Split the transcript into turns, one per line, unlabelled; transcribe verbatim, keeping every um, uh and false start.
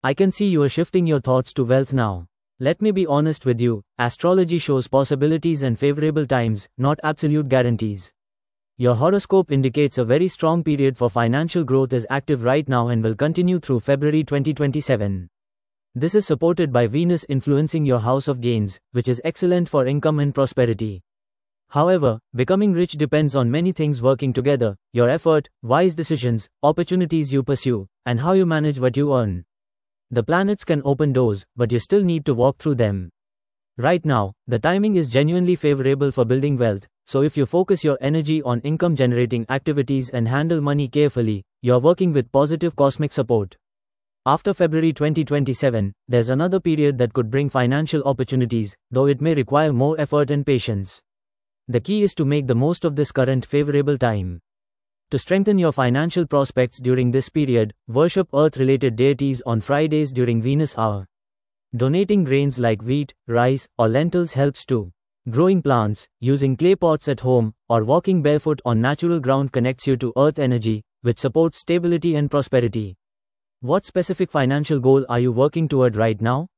I can see you are shifting your thoughts to wealth now. Let me be honest with you, astrology shows possibilities and favorable times, not absolute guarantees. Your horoscope indicates a very strong period for financial growth is active right now and will continue through February twenty twenty-seven. This is supported by Venus influencing your house of gains, which is excellent for income and prosperity. However, becoming rich depends on many things working together: your effort, wise decisions, opportunities you pursue, and how you manage what you earn. The planets can open doors, but you still need to walk through them. Right now, the timing is genuinely favorable for building wealth, so if you focus your energy on income-generating activities and handle money carefully, you're working with positive cosmic support. After February twenty twenty-seven, there's another period that could bring financial opportunities, though it may require more effort and patience. The key is to make the most of this current favorable time. To strengthen your financial prospects during this period, worship earth-related deities on Fridays during Venus hour. Donating grains like wheat, rice, or lentils helps too. Growing plants, using clay pots at home, or walking barefoot on natural ground connects you to earth energy, which supports stability and prosperity. What specific financial goal are you working toward right now?